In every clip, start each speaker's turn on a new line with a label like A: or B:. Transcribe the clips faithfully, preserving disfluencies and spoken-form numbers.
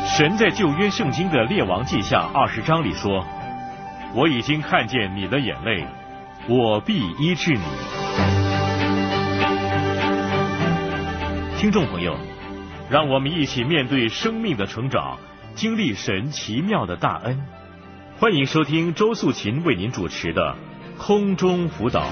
A: 神在旧约圣经的列王记下二十章里说：“我已经看见你的眼泪，我必医治你。”听众朋友，让我们一起面对生命的成长，经历神奇妙的大恩。欢迎收听周素琴为您主持的空中辅导。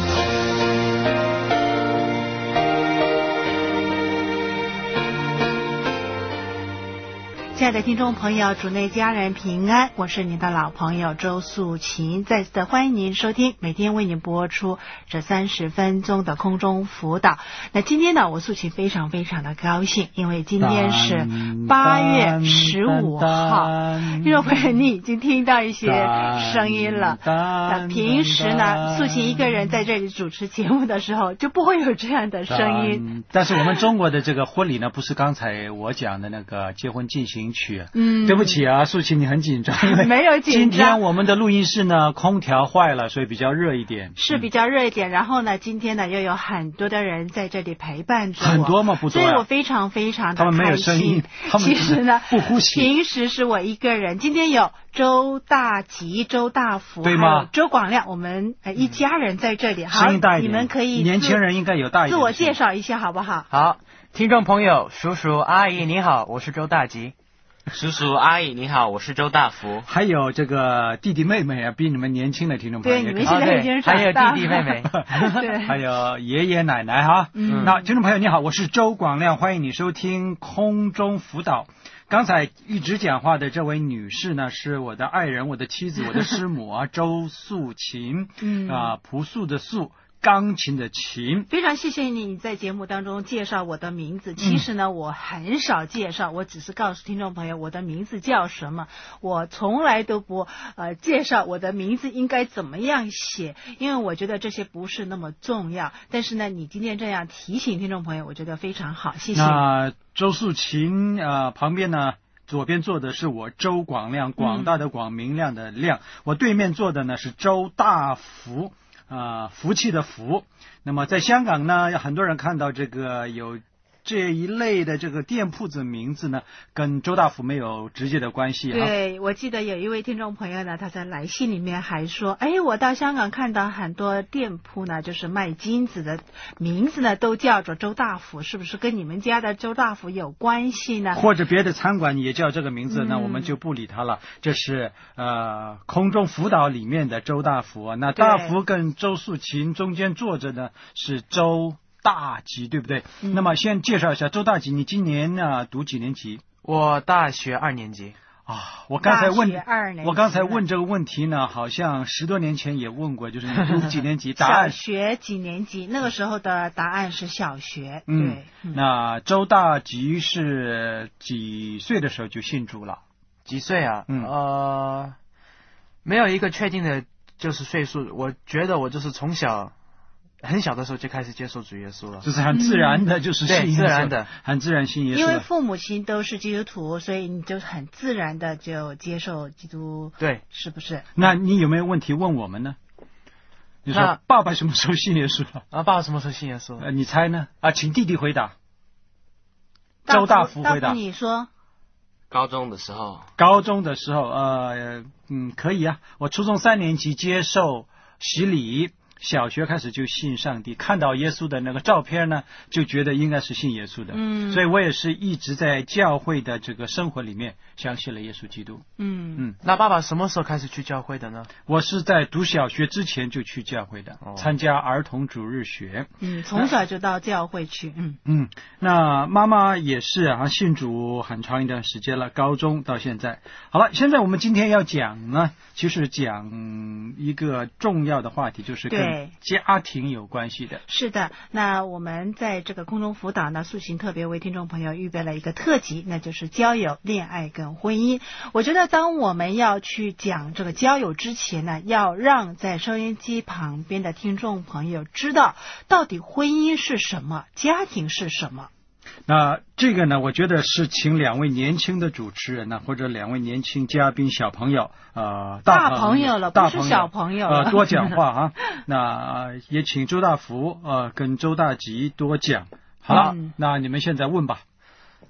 B: 亲爱的听众朋友，主内家人平安，我是您的老朋友周素琴，再次的欢迎您收听每天为您播出这三十分钟的空中辅导。那今天呢，我素琴非常非常的高兴，因为今天是八月十五号。听众朋友，你已经听到一些声音了。那平时呢，素琴一个人在这里主持节目的时候，就不会有这样的声音。
C: 但是我们中国的这个婚礼呢，不是刚才我讲的那个结婚进行曲。
B: 嗯，
C: 对不起啊，素琴，你很紧张。
B: 没有紧张。
C: 今天我们的录音室呢，空调坏了，所以比较热一点。
B: 是比较热一点。嗯、然后呢，今天呢又有很多的人在这里陪伴着我。
C: 很多吗？不多、啊。
B: 所以我非常非常的开心。
C: 他们没有声音，他们
B: 其实呢
C: 不呼吸。
B: 平时是我一个人，今天有周大吉、周大福，
C: 对吗？
B: 周广亮，我们呃一家人在这里。好，
C: 声音大一点，
B: 你们可以
C: 年轻人应该有大一点。
B: 自我介绍一下好不好？
D: 好，听众朋友、叔叔阿姨你好，我是周大吉。
E: 叔叔阿姨你好，我是周大福。
C: 还有这个弟弟妹妹啊，比你们年轻的听众朋友，
B: 对，你们现在已经长大了。
D: 还有弟弟妹妹，
B: 对，
C: 还有爷爷奶奶哈。嗯，那听众朋友你好，我是周广亮，欢迎你收听空中辅导。刚才一直讲话的这位女士呢，是我的爱人，我的妻子，我的师母啊，周素琴。嗯啊，朴素的素。钢琴的琴。
B: 非常谢谢你在节目当中介绍我的名字。其实呢、嗯、我很少介绍，我只是告诉听众朋友我的名字叫什么，我从来都不呃介绍我的名字应该怎么样写，因为我觉得这些不是那么重要。但是呢你今天这样提醒听众朋友，我觉得非常好，谢谢。
C: 那周素琴呃旁边呢，左边坐的是我周广亮，广大的广，明亮的亮、嗯、我对面坐的呢是周大福，啊、呃，福气的福。那么在香港呢，很多人看到这个有这一类的这个店铺子名字呢，跟周大福没有直接的关系。
B: 对，我记得有一位听众朋友呢，他在来信里面还说，哎，我到香港看到很多店铺呢，就是卖金子的名字呢，都叫做周大福，是不是跟你们家的周大福有关系呢？
C: 或者别的餐馆也叫这个名字，
B: 嗯、
C: 那我们就不理他了。这是呃空中辅导里面的周大福，那大福跟周素琴中间坐着呢是周大吉，对不对、嗯、那么先介绍一下周大吉，你今年呢、啊、读几年级？
D: 我大学二年级
C: 啊。我刚才问
B: 我
C: 刚才问这个问题呢，好像十多年前也问过，就是你读几年级？答案
B: 小学几年级？那个时候的答案是小学。
C: 嗯，
B: 对。
C: 嗯、那周大吉是几岁的时候就信主了？
D: 几岁啊？
C: 嗯
D: 呃，没有一个确定的就是岁数，我觉得我就是从小很小的时候就开始接受主耶稣了，
C: 就是很自然的，就是信耶稣、
D: 嗯、自然的，
C: 很自然信耶稣。
B: 因为父母亲都是基督徒，所以你就很自然的就接受基督，
D: 对，
B: 是不是？
C: 那你有没有问题问我们呢？你说爸爸什么时候信耶稣了？
D: 啊，爸爸什么时候信耶稣？
C: 呃，你猜呢？啊，请弟弟回答。
B: 大
C: 周大福回答。
B: 大福你说。
E: 高中的时候。
C: 高中的时候，呃，嗯，可以啊。我初中三年级接受洗礼。小学开始就信上帝，看到耶稣的那个照片呢，就觉得应该是信耶稣的。嗯，所以我也是一直在教会的这个生活里面相信了耶稣基督。
B: 嗯
D: 嗯，那爸爸什么时候开始去教会的呢？
C: 我是在读小学之前就去教会的，哦、参加儿童主日学。
B: 嗯，从小就到教会去。嗯
C: 嗯，那妈妈也是啊，信主很长一段时间了，高中到现在。好了，现在我们今天要讲呢，其实讲一个重要的话题，就是跟家庭有关系的。
B: 是的，那我们在这个空中辅导呢，素琴特别为听众朋友预备了一个特辑，那就是交友、恋爱跟婚姻。我觉得当我们要去讲这个交友之前呢，要让在收音机旁边的听众朋友知道到底婚姻是什么，家庭是什么。
C: 那这个呢，我觉得是请两位年轻的主持人呢，或者两位年轻嘉宾小朋友，呃，
B: 大朋友了，
C: 大
B: 不是小朋友了，
C: 呃，多讲话啊。那、呃、也请周大福呃跟周大吉多讲。好了、嗯，那你们现在问吧。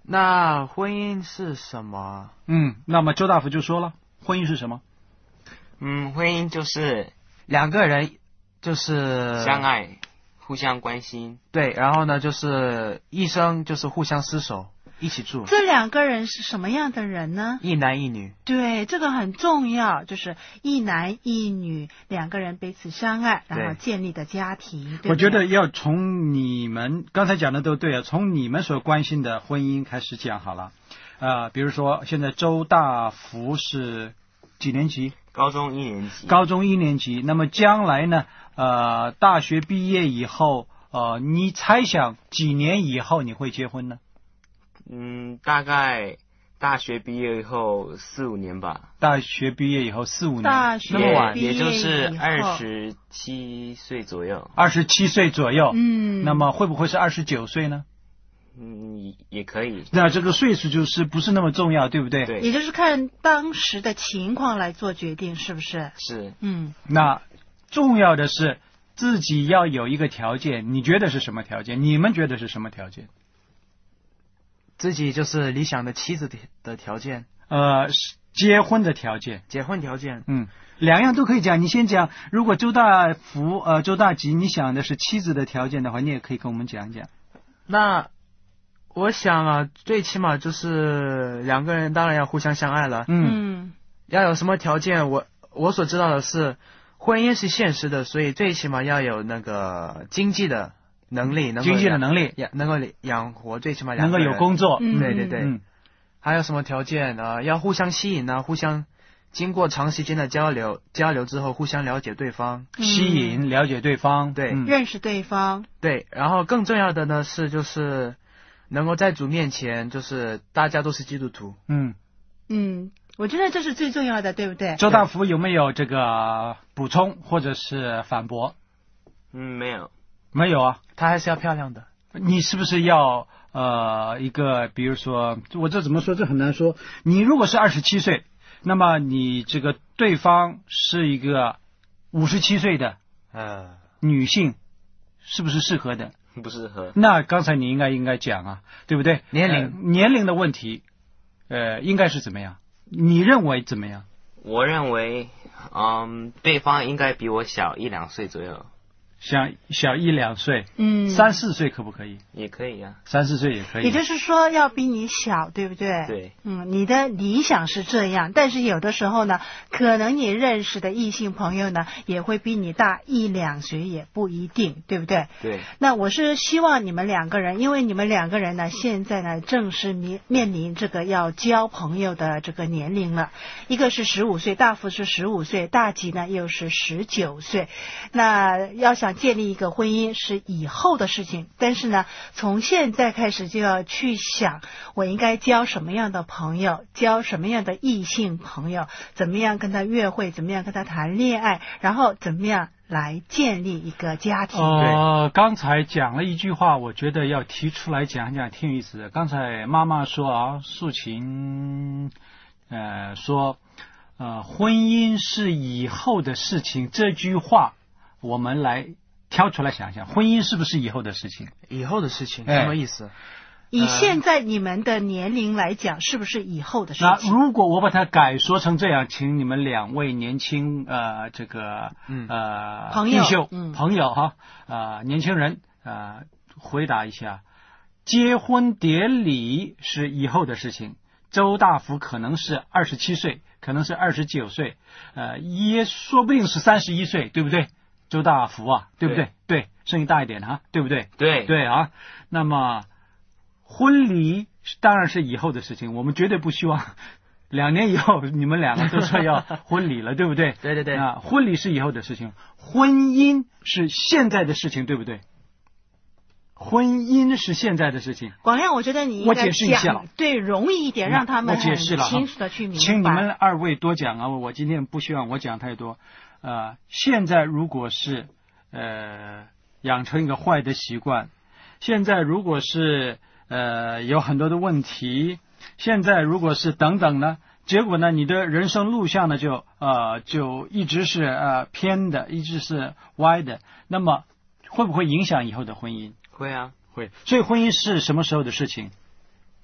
D: 那婚姻是什么？
C: 嗯，那么周大福就说了，婚姻是什么？
E: 嗯，婚姻就是
D: 两个人就是
E: 相爱，互相关心。
D: 对，然后呢就是一生就是互相厮守，一起住。
B: 这两个人是什么样的人呢？
D: 一男一女。
B: 对，这个很重要，就是一男一女两个人彼此相爱，然后建立的家庭。对不对？
C: 我觉得要从你们刚才讲的都对啊，从你们所关心的婚姻开始讲好了。呃，比如说现在周大福是几年级？
E: 高中一年级。
C: 高中一年级。那么将来呢？呃，大学毕业以后，呃，你猜想几年以后你会结婚呢？
E: 嗯，大概大学毕业以后四五年吧。
C: 大学毕业以后四五年，
B: 大学
C: 那么晚，
E: 也就是二十七岁左右。
C: 二十七岁左右。
B: 嗯。
C: 那么会不会是二十九岁呢？
E: 嗯，也可以。
C: 那这个岁数就是不是那么重要，对不对？
E: 对。
B: 也就是看当时的情况来做决定，是不是？
E: 是。
B: 嗯。
C: 那重要的是自己要有一个条件，你觉得是什么条件？你们觉得是什么条件？
D: 自己就是理想的妻子的条件。
C: 呃，结婚的条件。
D: 结婚条件。
C: 嗯，两样都可以讲。你先讲，如果周大福呃周大吉你想的是妻子的条件的话，你也可以跟我们讲一讲。
D: 那我想啊，最起码就是两个人当然要互相相爱了。
B: 嗯。
D: 要有什么条件？我我所知道的是，婚姻是现实的，所以最起码要有那个经济的能力，能够
C: 经济的能力，
D: 能够养活最起码
C: 两个人，能够有工作。
B: 嗯、
D: 对对对。
C: 嗯。
D: 还有什么条件啊、呃？要互相吸引啊，互相经过长时间的交流，交流之后互相了解对方，
B: 嗯、
C: 吸引了解对方，
D: 对、
B: 嗯，认识对方。
D: 对，然后更重要的呢是就是能够在主面前，就是大家都是基督徒。
C: 嗯
B: 嗯。我觉得这是最重要的，对不对？
C: 周大福有没有这个补充或者是反驳？
E: 嗯，没有，
C: 没有啊。
D: 她还是要漂亮的。
C: 你是不是要呃一个，比如说，我这怎么说？这很难说。你如果是二十七岁，那么你这个对方是一个五十七岁的
D: 呃
C: 女性，是不是适合的？
E: 不适合。
C: 那刚才你应该应该讲啊，对不对？
D: 年龄、
C: 呃、年龄的问题，呃，应该是怎么样？你认为怎么样？
E: 我认为，嗯，对方应该比我小一两岁左右。
C: 小小一两岁，
B: 嗯，
C: 三四岁可不可以？
E: 也可以啊，
C: 三四岁也可以。
B: 也就是说要比你小，对不对？
E: 对。
B: 嗯，你的理想是这样，但是有的时候呢，可能你认识的异性朋友呢，也会比你大一两岁，也不一定，对不对？
E: 对。
B: 那我是希望你们两个人，因为你们两个人呢，现在呢正是面面临这个要交朋友的这个年龄了。一个是十五岁，大福是十五岁，大吉呢又是十九岁。那要想建立一个婚姻是以后的事情，但是呢，从现在开始就要去想，我应该交什么样的朋友，交什么样的异性朋友，怎么样跟他约会，怎么样跟他谈恋爱，然后怎么样来建立一个家庭。
C: 呃，刚才讲了一句话，我觉得要提出来讲讲，挺有意思的。刚才妈妈说啊，素琴，呃，说，呃，婚姻是以后的事情，这句话我们来挑出来想想，婚姻是不是以后的事情？
D: 以后的事情，
C: 哎、
D: 什么意思？
B: 以现在你们的年龄来讲，是不是以后的事情？
C: 那如果我把它改说成这样，请你们两位年轻呃这个
D: 嗯
C: 呃
B: 朋友
C: 优秀
B: 嗯
C: 朋友哈呃年轻人呃回答一下，结婚典礼是以后的事情。周大福可能是二十七岁，可能是二十九岁，呃也说不定是三十一岁，对不对？周大福啊，对不对？对，对声音大一点哈，对不对？
E: 对
C: 对啊，那么。婚礼当然是以后的事情，我们绝对不希望两年以后你们两个都说要婚礼了，对不对？
D: 对对对
C: 啊，婚礼是以后的事情，婚姻是现在的事情，对不对？婚姻是现在的事情。
B: 广亮，我觉得你应
C: 我
B: 该
C: 解释一下
B: 讲对容易一点，让他们很
C: 我解释了
B: 清楚的去明白。
C: 请你们二位多讲啊，我今天不希望我讲太多。呃，现在如果是呃养成一个坏的习惯，现在如果是呃，有很多的问题。现在如果是等等呢，结果呢，你的人生路向呢就呃就一直是呃偏的，一直是歪的。那么会不会影响以后的婚姻？
E: 会啊，
C: 会。所以婚姻是什么时候的事情？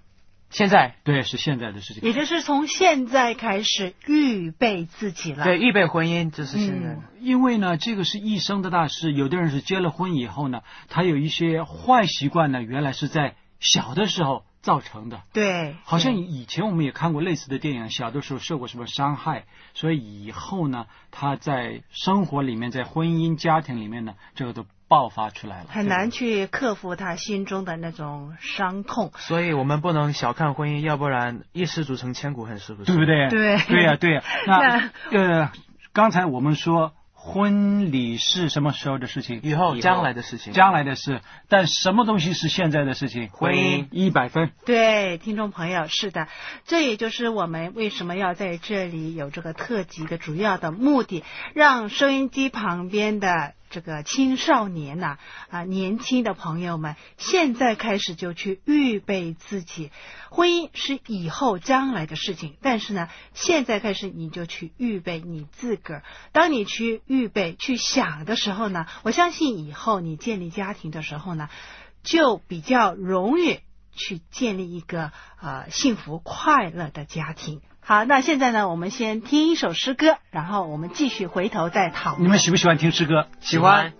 D: 现在
C: 对，是现在的事情。
B: 也就是从现在开始预备自己了。
D: 对，预备婚姻就是现在的。
B: 嗯
C: 因为呢，这个是一生的大事。有的人是结了婚以后呢，他有一些坏习惯呢，原来是在小的时候造成的。
B: 对，
C: 好像以前我们也看过类似的电影，小的时候受过什么伤害，所以以后呢，他在生活里面，在婚姻家庭里面呢，这个都爆发出来了，
B: 很难去克服他心中的那种伤痛。
D: 所以我们不能小看婚姻，要不然一失足成千古恨，是不是？
C: 对不对？
B: 对
C: 对呀、对呀、那呃，刚才我们说婚礼是什么时候的事情？
D: 以后将来的事情，
C: 将来的事。但什么东西是现在的事情？
D: 婚姻
C: 一百分。
B: 对，听众朋友，是的，这也就是我们为什么要在这里有这个特辑的主要的目的，让收音机旁边的这个青少年呐、啊，啊，年轻的朋友们，现在开始就去预备自己。婚姻是以后将来的事情，但是呢，现在开始你就去预备你自个儿。当你去预备、去想的时候呢，我相信以后你建立家庭的时候呢，就比较容易去建立一个呃幸福快乐的家庭。好，那现在呢，我们先听一首诗歌，然后我们继续回头再讨论。
C: 你们喜不喜欢听诗歌？
D: 喜欢。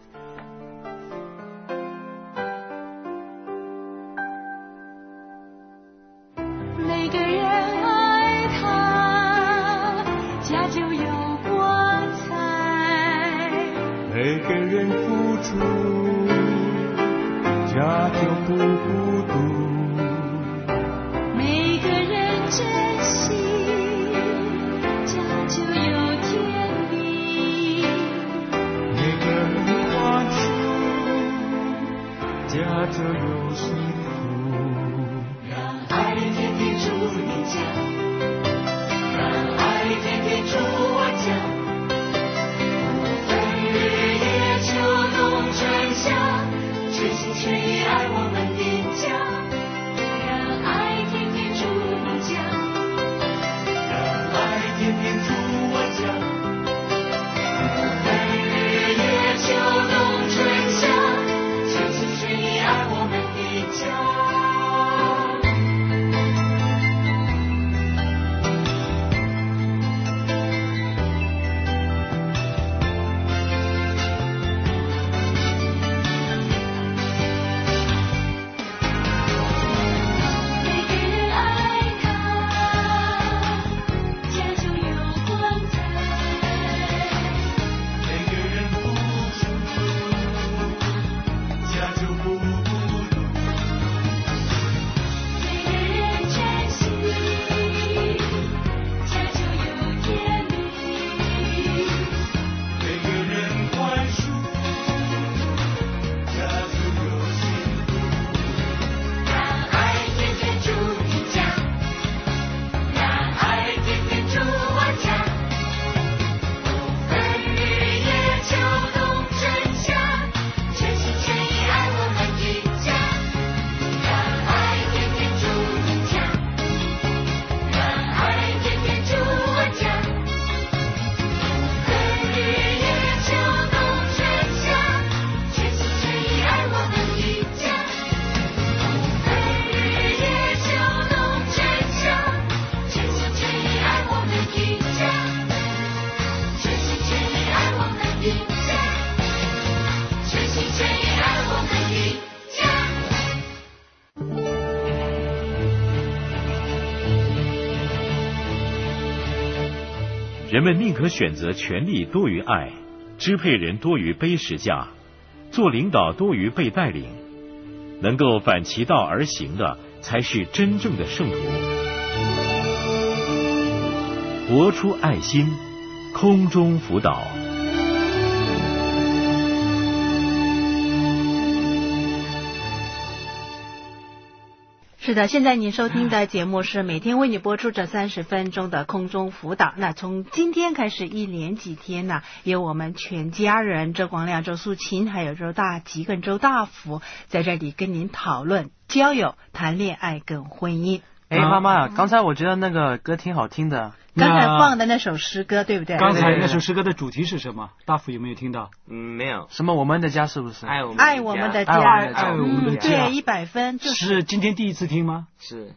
F: 每个人爱他，家就有光彩。
G: 每个人付出，家就不孤独。
F: 每个人珍惜，家就有甜蜜。
G: 每个人宽恕，家就有幸福。
F: 让爱天天住你家，让爱天天住我家。不分日夜秋冬春夏，全心全意爱我们的家。让爱天天住你家，
G: 让爱天天住我家。
F: 不分日夜秋冬春夏，全心全意爱我们的家。每个人爱他，家就有光彩。
G: 每个人付出，家就不孤独。
F: 每个人珍惜，家就有甜蜜。
G: 每个人宽恕，家就有幸福。
F: 让爱天天住你家，让爱天天住我家。不分日夜秋冬春夏，全心全意爱我们的家。让爱天天住你家，让爱天天住我家。不分日夜秋冬春夏，全心全意爱我们的家。不分日夜秋冬春夏，全心全意爱我们的家。全心全意爱我们的家，全心全意爱我们的家。
A: 人们宁可选择权力多于爱，支配人多于背十架，做领导多于被带领。能够反其道而行的，才是真正的圣徒。活出爱心，空中辅导。
B: 是的，现在您收听的节目是每天为你播出这三十分钟的空中辅导。那从今天开始一连几天呢，有我们全家人周光亮、周素琴还有周大吉跟周大福在这里跟您讨论交友、谈恋爱跟婚姻。
D: 哎，妈妈，刚才我觉得那个歌挺好听的。
B: 刚才放的那首诗歌对不对？
C: 刚才那首诗歌的主题是什么？大福有没有听到？
E: 嗯，没有。
D: 什么我们的家是不是？
E: 爱我们
B: 爱我们的家，
D: 爱我们的家
C: 爱我们的家
B: 对，一百分就是。
C: 是今天第一次听吗？
E: 是。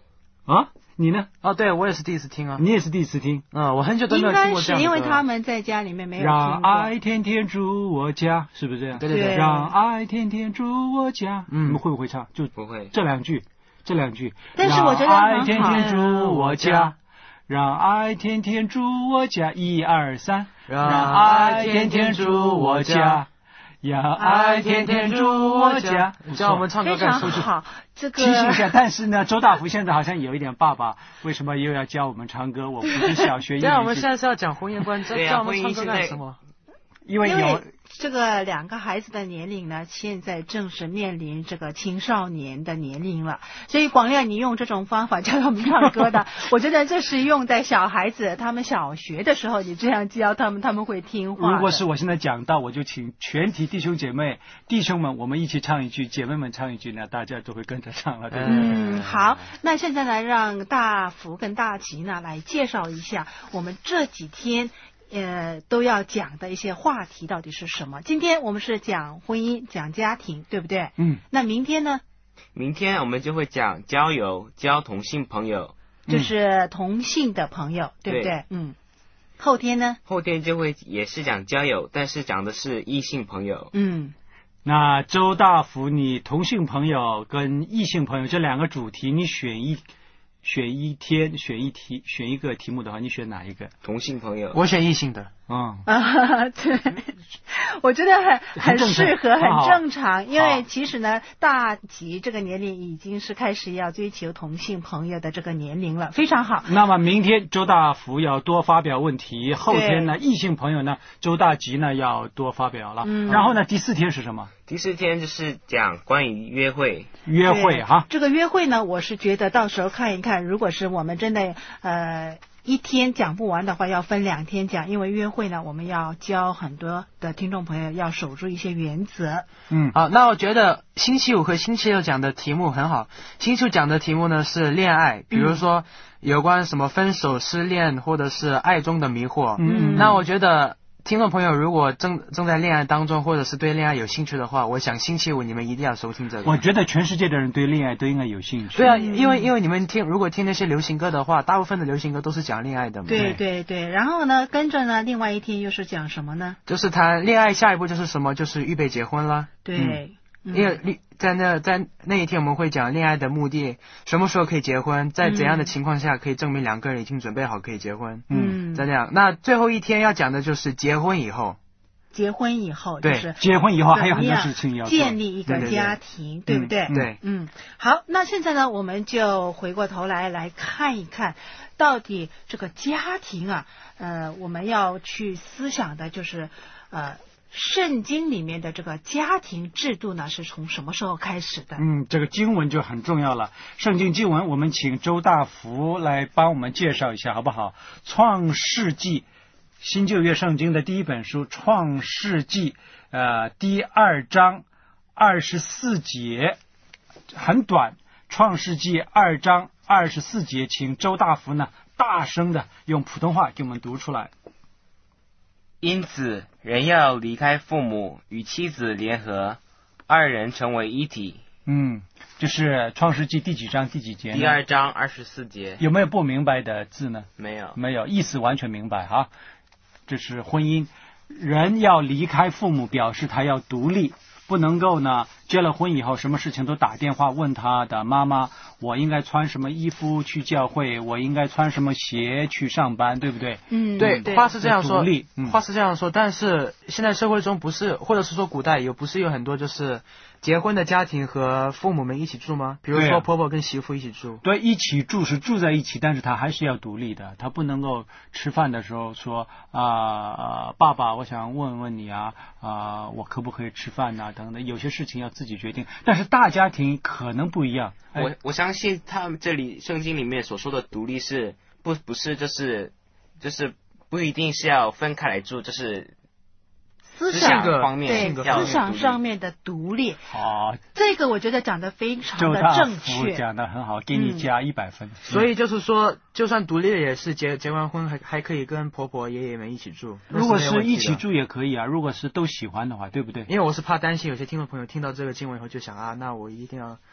C: 啊，你呢？
D: 哦，对，我也是第一次听啊。
C: 你也是第一次听？
D: 嗯，我很久都没
B: 应
D: 有听
B: 该是因
D: 过这样的歌。
B: 为他们在家里面没有
C: 让
B: 听过。
C: 爱天天住我家，是不是这样？
D: 对对对。
C: 让爱天天住我家，
D: 嗯，
C: 你们会不会唱？就
E: 不会。
C: 这两句，这两句。
B: 但是我觉得很好。
C: 让爱天天住我家，让爱天天住我家，一二三。让爱天天住我家。让爱天天住我家，
D: 叫我们唱歌
B: 非常好。这个
C: 提醒一下，但是呢，周大福现在好像有一点爸爸，为什么又要教我们唱歌？我不是小学英语。
D: 对啊，我们现在是要讲婚姻观，教我们唱歌干什么？
C: 因为有
B: 这个两个孩子的年龄呢，现在正是面临这个青少年的年龄了，所以广亮你用这种方法教他们唱歌的，我觉得这是用在小孩子他们小学的时候，你这样教他们，他们会听话。
C: 如果是我现在讲到，我就请全体弟兄姐妹、弟兄们，我们一起唱一句，姐妹们唱一句呢，大家都会跟着唱了，对不对？
B: 嗯，好，那现在呢，让大福跟大吉呢来介绍一下我们这几天。呃，都要讲的一些话题到底是什么？今天我们是讲婚姻，讲家庭，对不对？
C: 嗯。
B: 那明天呢？
E: 明天我们就会讲交友，交同性朋友，
B: 就是同性的朋友，嗯、对不对？嗯。后天呢？
E: 后天就会也是讲交友，但是讲的是异性朋友。
B: 嗯。
C: 那周大福，你同性朋友跟异性朋友这两个主题，你选一。选一天，选一题，选一个题目的话，你选哪一个？
E: 同性朋友，
D: 我选异性的。
C: 嗯
B: 啊，对，我觉得很很适合，很正常。因为其实呢，大吉这个年龄已经是开始要追求同性朋友的这个年龄了，非常好。
C: 那么明天周大福要多发表问题，后天呢，异性朋友呢，周大吉呢要多发表了。嗯。然后呢，第四天是什么？
E: 第四天就是讲关于约会。
C: 约会哈。
B: 这个约会呢，我是觉得到时候看一看，如果是我们真的呃。一天讲不完的话，要分两天讲，因为约会呢，我们要教很多的听众朋友要守住一些原则。
D: 嗯，好，那我觉得星期五和星期六讲的题目很好。星期五讲的题目呢是恋爱，比如说有关什么分手、失恋，或者是爱中的迷惑。嗯，那我觉得听众朋友如果正正在恋爱当中，或者是对恋爱有兴趣的话，我想星期五你们一定要收听这个。
C: 我觉得全世界的人对恋爱都应该有兴趣。
D: 对啊，因为因为你们听如果听那些流行歌的话，大部分的流行歌都是讲恋爱的嘛。
B: 对对对，然后呢，跟着呢，另外一天又是讲什么呢？
D: 就是谈恋爱，下一步就是什么？就是预备结婚了。
B: 对。
D: 嗯因为在那在那一天我们会讲恋爱的目的，什么时候可以结婚，在怎样的情况下可以证明两个人已经准备好可以结婚。
B: 嗯，
D: 再这样，那最后一天要讲的就是结婚以后。
B: 结婚以后就是
C: 结婚以后还有很多事情要做，
B: 建立一个家庭，对不对？
D: 对，
B: 嗯，好，那现在呢，我们就回过头来来看一看，到底这个家庭啊，呃，我们要去思想的就是呃。圣经里面的这个家庭制度呢，是从什么时候开始的？
C: 嗯，这个经文就很重要了。圣经经文，我们请周大福来帮我们介绍一下，好不好？创世纪，新旧约圣经的第一本书，创世纪，呃，第二章二十四节，很短。创世纪二章二十四节，请周大福呢大声的用普通话给我们读出来。
E: 因此，人要离开父母，与妻子联合，二人成为一体。
C: 嗯，这是创世纪第几章第几节呢？
E: 第二章二十四节。
C: 有没有不明白的字呢？
E: 没有，
C: 没有，意思完全明白哈。这是婚姻，人要离开父母，表示他要独立。不能够呢，结了婚以后，什么事情都打电话问他的妈妈，我应该穿什么衣服去教会，我应该穿什么鞋去上班，对不对？
B: 嗯，
D: 对，
B: 对
D: 话是这样说，
C: 嗯、
D: 话是这样说，但是现在社会中不是，或者是说古代有不是有很多就是结婚的家庭和父母们一起住吗？比如说婆婆跟媳妇一起住。
C: 对，一起住是住在一起，但是他还是要独立的，他不能够吃饭的时候说啊、呃，爸爸，我想问问你啊，啊、呃，我可不可以吃饭呐、啊？等等，有些事情要自己决定。但是大家庭可能不一样。
E: 我我相信他们这里圣经里面所说的独立是不不是就是就是不一定是要分开来住，就是
B: 思想
E: 方面
B: 对思想上面的独立。
C: 好，
B: 这个我觉得讲得非常的正确，
C: 讲得很好，给你加一百分。
D: 嗯、所以就是说，就算独立了，也是结结完婚还还可以跟婆婆爷爷们一起住。
C: 如果是一起住也可以啊，如果是都喜欢的话，对不对？
D: 因为我是怕担心有些听众朋友听到这个经文以后就想啊，那我一定要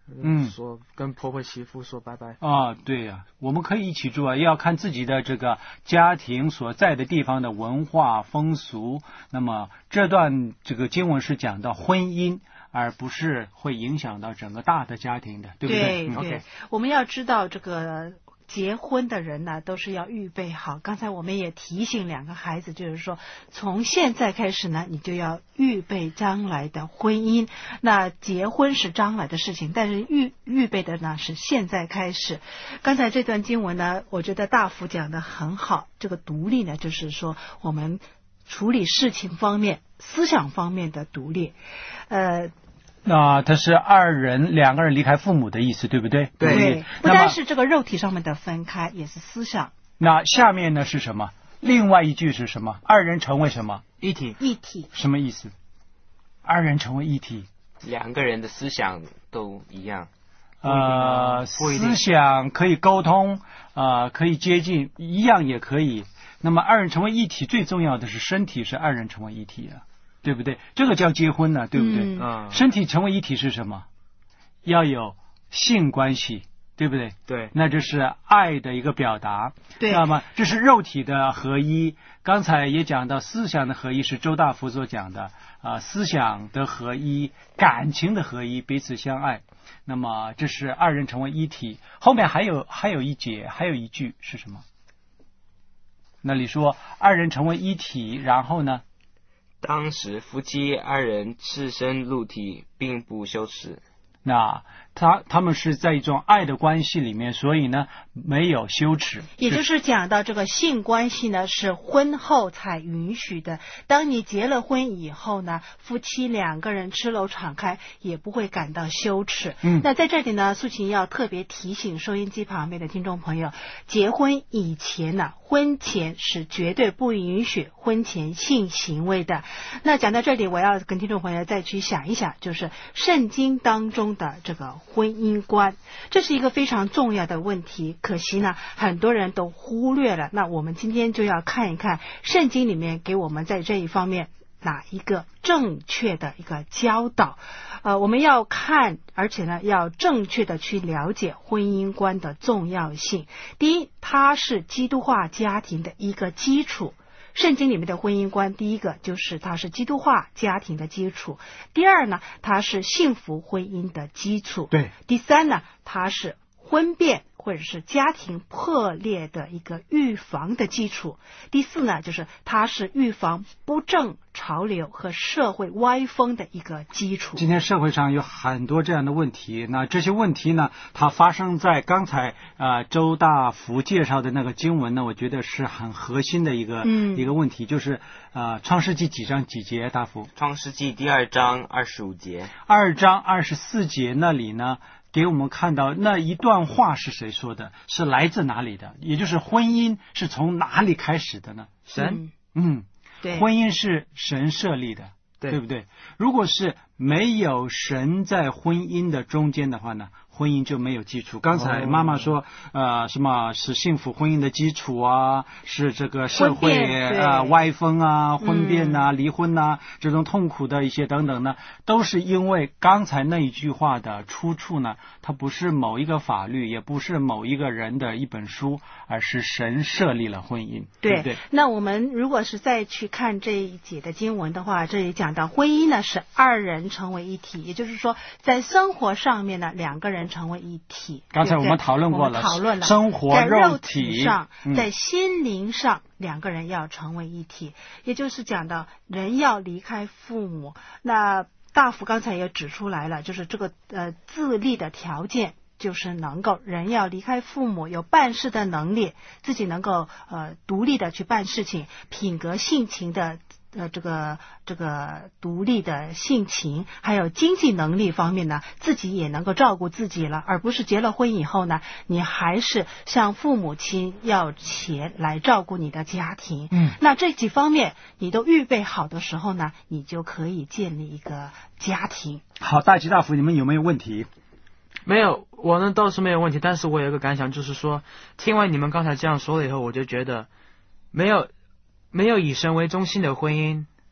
C: 嗯
D: 说跟婆婆媳妇说拜拜。
C: 啊，对呀、我们可以一起住啊，要看自己的这个家庭所在的地方的文化风俗。那么这段这个经文是讲到婚姻，而不是会影响到整个大的家庭的，对不对？嗯
B: 对对
C: OK
B: 我们要知道这个。结婚的人呢，都是要预备好。刚才我们也提醒两个孩子，就是说，从现在开始呢，你就要预备将来的婚姻。那结婚是将来的事情，但是预预备的呢是现在开始。刚才这段经文呢，我觉得大福讲得很好。这个独立呢，就是说我们处理事情方面、思想方面的独立。呃。
C: 那它是二人两个人离开父母的意思，对不对？
D: 对
B: 对，不
C: 那么
B: 单是这个肉体上面的分开，也是思想
C: 那下面呢是什么？另外一句是什么？二人成为什么？
D: 一体。
B: 一体。
C: 什么意思？二人成为一体。
E: 两个人的思想都一样。
C: 呃，
D: 不一定
C: 思想可以沟通，呃，可以接近，一样也可以。那么二人成为一体，最重要的是身体是二人成为一体啊，对不对？这个叫结婚呢，对不对？
B: 嗯
D: 嗯，
C: 身体成为一体是什么？要有性关系，对不对？
D: 对。
C: 那这是爱的一个表达。
B: 对
C: 那么这是肉体的合一。刚才也讲到思想的合一，是周大福所讲的啊、呃，思想的合一，感情的合一，彼此相爱。那么这是二人成为一体。后面还有还有一节，还有一句是什么？那里说二人成为一体，然后呢？
E: 当时夫妻二人赤身露体，并不羞耻。
C: 那他他们是在一种爱的关系里面，所以呢没有羞耻。
B: 也就是讲到这个性关系呢，是婚后才允许的。当你结了婚以后呢，夫妻两个人赤裸敞开，也不会感到羞耻。
C: 嗯，
B: 那在这里呢，素琴要特别提醒收音机旁边的听众朋友，结婚以前呢，婚前是绝对不允许婚前性行为的。那讲到这里，我要跟听众朋友再去想一想，就是圣经当中的这个婚姻观，这是一个非常重要的问题。可惜呢，很多人都忽略了。那我们今天就要看一看圣经里面给我们在这一方面哪一个正确的一个教导。呃，我们要看，而且呢，要正确的去了解婚姻观的重要性。第一，它是基督化家庭的一个基础。圣经里面的婚姻观，第一个就是它是基督化家庭的基础，第二呢，它是幸福婚姻的基础，
C: 对，
B: 第三呢，它是婚变或者是家庭破裂的一个预防的基础，第四呢，就是它是预防不正潮流和社会歪风的一个基础。
C: 今天社会上有很多这样的问题，那这些问题呢，它发生在刚才啊、呃、周大福介绍的那个经文呢，我觉得是很核心的一个、
B: 嗯、
C: 一个问题，就是啊、呃、创世纪几章几节？大福？
E: 创世纪第二章二十五节。
C: 二章二十四节那里呢，给我们看到那一段话是谁说的？是来自哪里的？也就是婚姻是从哪里开始的呢？
D: 神。
C: 嗯，
B: 对，
C: 婚姻是神设立的，
D: 对，
C: 对不对？如果是没有神在婚姻的中间的话呢，婚姻就没有基础。刚才妈妈说，呃，什么是幸福婚姻的基础啊？是这个社会啊、呃、歪风啊、婚变啊、嗯、离婚啊这种痛苦的一些等等呢，都是因为刚才那一句话的出处呢，它不是某一个法律，也不是某一个人的一本书，而是神设立了婚姻，对, 对不对？
B: 那我们如果是再去看这一节的经文的话，这里讲到婚姻呢是二人成为一体，也就是说在生活上面呢两个人成为一体。
C: 刚才我们讨论过了，
B: 讨论了
C: 生活
B: 在肉
C: 体
B: 体上、
C: 嗯、
B: 在心灵上两个人要成为一体，也就是讲到人要离开父母。那大福刚才也指出来了，就是这个呃自立的条件，就是能够人要离开父母，有办事的能力，自己能够呃独立的去办事情，品格性情的呃这个这个独立的性情，还有经济能力方面呢，自己也能够照顾自己了，而不是结了婚以后呢，你还是向父母亲要钱来照顾你的家庭。
C: 嗯，
B: 那这几方面你都预备好的时候呢，你就可以建立一个家庭。
C: 好，大吉大福，你们有没有问题？
D: 没有，我呢倒是没有问题，但是我有一个感想，就是说，听完你们刚才这样说了以后，我就觉得，没有没有以神为中心的婚姻，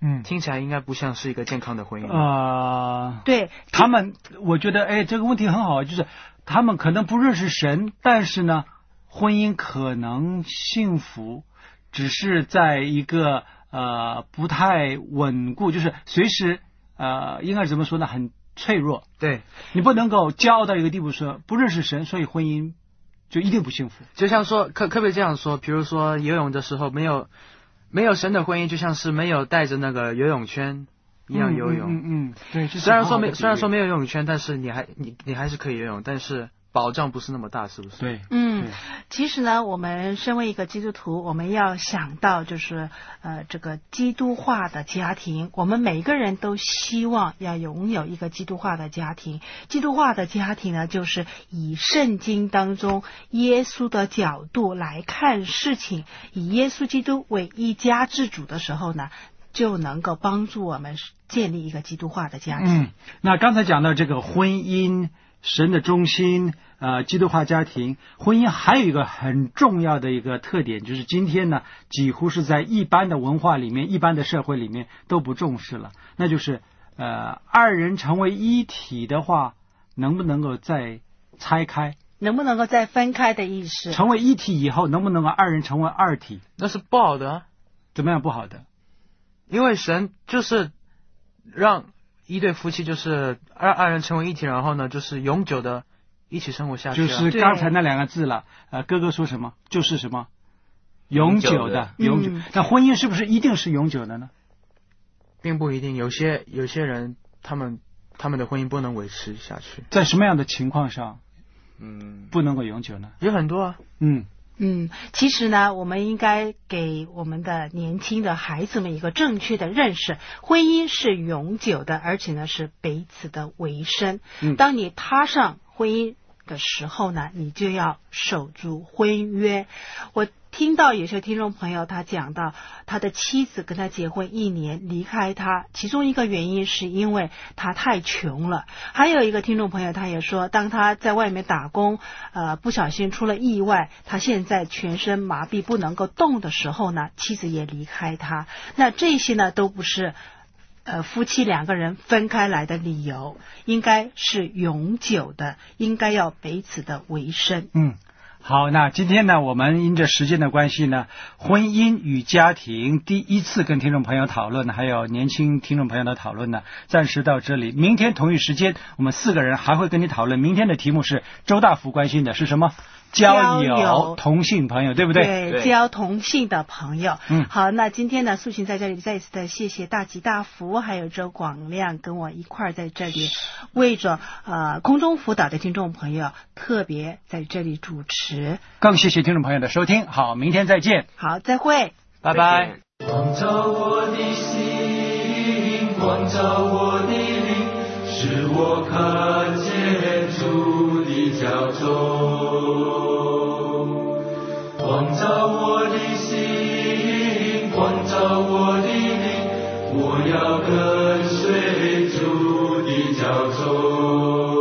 C: 嗯，
D: 听起来应该不像是一个健康的婚姻。
C: 呃，
B: 对
C: 他们，我觉得，哎，这个问题很好，就是他们可能不认识神，但是呢，婚姻可能幸福，只是在一个呃不太稳固，就是随时呃应该怎么说呢，很脆弱。
D: 对，
C: 你不能够骄傲到一个地步说不认识神，所以婚姻就一定不幸福。
D: 就像说，可可不可以这样说？比如说游泳的时候没有没有神的婚姻，就像是没有带着那个游泳圈一样游泳。
C: 嗯嗯，嗯对。
D: 虽然说没虽然说没有游泳圈，但是你还你你还是可以游泳，但是保障不是那么大，是不是？
C: 对。
B: 嗯，其实呢，我们身为一个基督徒，我们要想到就是呃这个基督化的家庭，我们每个人都希望要拥有一个基督化的家庭。基督化的家庭呢，就是以圣经当中耶稣的角度来看事情，以耶稣基督为一家之主的时候呢，就能够帮助我们建立一个基督化的家庭。
C: 嗯，那刚才讲到这个婚姻。神的中心，呃，基督化家庭，婚姻还有一个很重要的一个特点，就是今天呢，几乎是在一般的文化里面、一般的社会里面都不重视了。那就是，呃，二人成为一体的话，能不能够再拆开？
B: 能不能够再分开的意思？
C: 成为一体以后，能不能够二人成为二体？
D: 那是不好的啊。
C: 怎么样不好的？
D: 因为神就是让一对夫妻就是二二人成为一体，然后呢，就是永久的一起生活下去、啊。
C: 就是刚才那两个字了。呃，哥哥说什么？就是什么？永久的，永久。
B: 嗯、
C: 那婚姻是不是一定是永久的呢？
D: 并不一定，有些有些人他们他们的婚姻不能维持下去。
C: 在什么样的情况上，
E: 嗯，
C: 不能够永久呢？
D: 有很多啊。
C: 嗯。
B: 嗯，其实呢，我们应该给我们的年轻的孩子们一个正确的认识：婚姻是永久的，而且呢是彼此的维生。
C: 嗯，
B: 当你踏上婚姻的时候呢，你就要守住婚约。我听到有些听众朋友他讲到，他的妻子跟他结婚一年离开他，其中一个原因是因为他太穷了。还有一个听众朋友他也说，当他在外面打工，呃，不小心出了意外，他现在全身麻痹不能够动的时候呢，妻子也离开他。那这些呢都不是呃，夫妻两个人分开来的理由，应该是永久的，应该要彼此的维生。
C: 嗯，好，那今天呢，我们因着时间的关系呢，婚姻与家庭第一次跟听众朋友讨论，还有年轻听众朋友的讨论呢，暂时到这里。明天同一时间，我们四个人还会跟你讨论。明天的题目是周大福关心的是什么？交友同性朋友，对不对？
B: 对，
E: 对
B: 交同性的朋友。
C: 嗯，
B: 好，那今天呢，素琴在这里再一次的谢谢大吉大福，还有周广亮跟我一块儿在这里为着呃空中辅导的听众朋友特别在这里主持。
C: 更谢谢听众朋友的收听，好，明天再见。
B: 好，再会，
D: 拜拜。
G: 光照我的心，光照我的灵，使我看见主的教宗。光照我的心，光照我的灵，我要跟随主的教宗。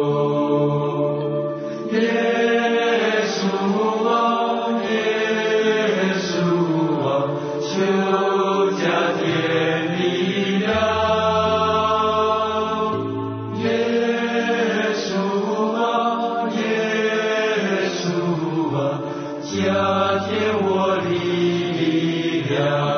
G: 耶稣啊，耶稣啊，求加添力量。耶稣啊，耶稣啊，加添我力量。